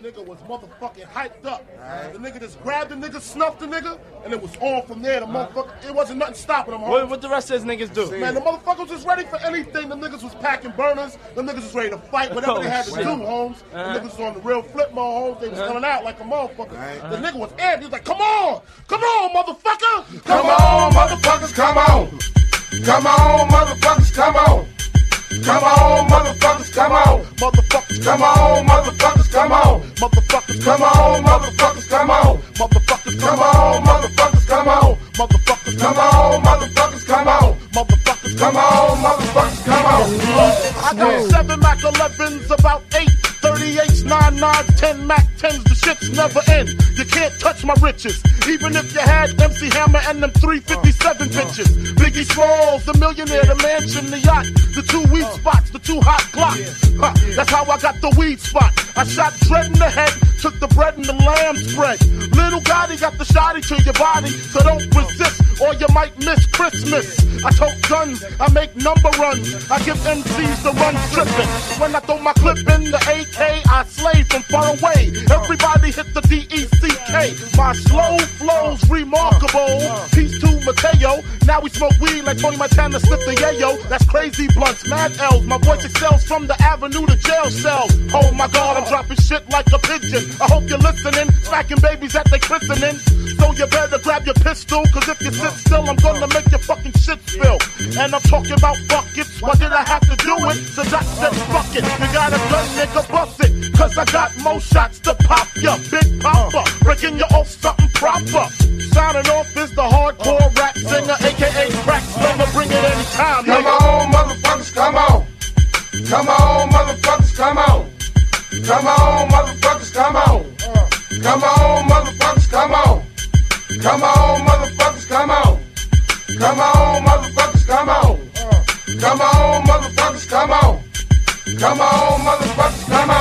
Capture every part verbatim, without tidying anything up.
nigga was motherfucking hyped up. Right. The nigga just grabbed the nigga, snuffed the nigga, and it was on from there. The motherfucker, it wasn't nothing stopping them. What, what the rest of these niggas do? Man, the motherfuckers was ready for anything. The niggas was packing burners. The niggas was ready to fight, whatever Oh, they had to shit. do, Holmes. Uh-huh. The niggas was on the real flip mode, Holmes. They was Uh-huh. coming out like a motherfucker. Uh-huh. The nigga was amped. He was like, come on, come on, motherfucker. Come on, motherfuckers, come on. Come on, motherfuckers, come on. Come on, motherfuckers, come on. Motherfuckers, come on, motherfuckers, come on. Motherfuckers, come on, motherfuckers, come on. Motherfuckers, come on, motherfuckers, come on. Motherfuckers, come on, motherfuckers, come on. Motherfuckers, come on, motherfuckers, come on. I got seven Mac elevens, about eight thirty-eights, nine nines, ten Mac tens. The shits never end. You can't touch my riches. Even if you had M C Hammer and them three fifty-seven bitches. Biggie Smalls, the millionaire, the mansion, the yacht, the two weed spots, the two hot glocks. Huh, that's how I got the weed spot. I shot Dread in the head, took the bread and the lamb spread. Little Gotti got the shotty to your body, so don't resist or you might miss Christmas. I tote guns, I make number runs. I give M Cs the run tripping. When I throw my clip in the A K, I slay from far away. Everybody hit the D E C K. My slow flow's remarkable. Peace to Mateo. Now we smoke weed like Tony Montana sniff the yayo. That's crazy blunts, mad L's. My voice excels from the avenue to jail cells. Oh my God, I'm dropping shit like a pigeon. I hope you're listening. Smacking babies at their christening. So you better grab your pistol, cause if you sit still, I'm gonna make your fucking shit spill. And I'm talking about buckets. Why did I have to do it? So Doc said fuck it. You got a gun, nigga, bust it. Cause I got more shots to pop ya. Big popper, breaking you off something proper. Signing off is the hardcore rap singer, aka crack slinger. Bring it anytime, Come nigga. on, motherfuckers, come on. Come on, motherfuckers, come on. Come on, motherfuckers, come on. Come on, motherfuckers, come on. Come on, motherfuckers, come on. Come on, motherfuckers, come on. Come on, motherfuckers, come on. Come on, motherfuckers, come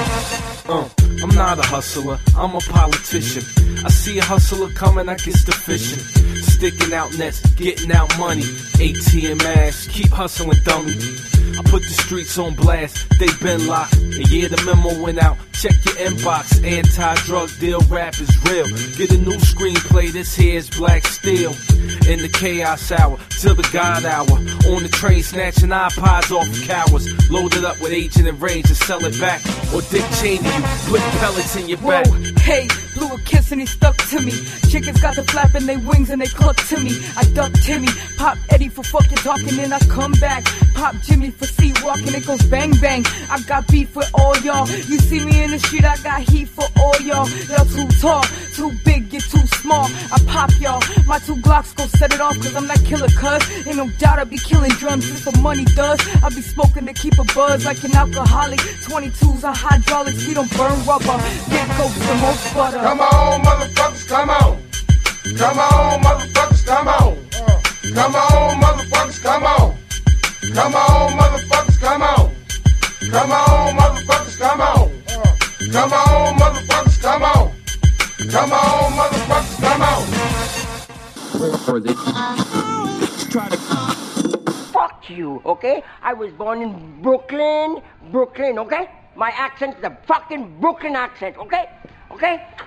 on. Uh, I'm not a hustler, I'm a politician. I see a hustler coming, I get sufficient. Sticking out nets, getting out money. A T M ass, keep hustling, dummy. I put the streets on blast, they been locked. And yeah, the memo went out, check your inbox. Anti-drug deal rap is real. Get a new screenplay, this here's Black Steel. In the chaos hour, till the God hour. On the train snatching iPods off of cowards. Loaded up with Agent and Range and sell it back. Or Dick Cheney you, put pellets in your Whoa, back. hey, blew a kiss and he stuck to me. Chickens got the flapping they wings and they cluck to me. I duck Timmy, pop Eddie for fucking talking, then I come back. Pop Jimmy for sea walking, it goes bang bang. I got beef with all y'all. You see me in the street, I got heat for all y'all. Y'all too tall, too big, you're too small. I pop y'all, my two Glocks go set it off, cause I'm that killer cuz. Ain't no doubt I be killing drums, this what money does. I be smoking to keep a buzz like an alcoholic. twenty-twos are hydraulics, we don't burn rubber. Get coke the most butter. Come on, motherfuckers, come on. Come on, motherfuckers, come on. Come on, motherfuckers, come on. Come on, motherfuckers, come on. Come on, motherfuckers, come on. Come on, motherfuckers, come on. Come on, motherfuckers, come on. Fuck you, okay? I was born in Brooklyn, Brooklyn, okay? My accent's the fucking Brooklyn accent, okay? Okay?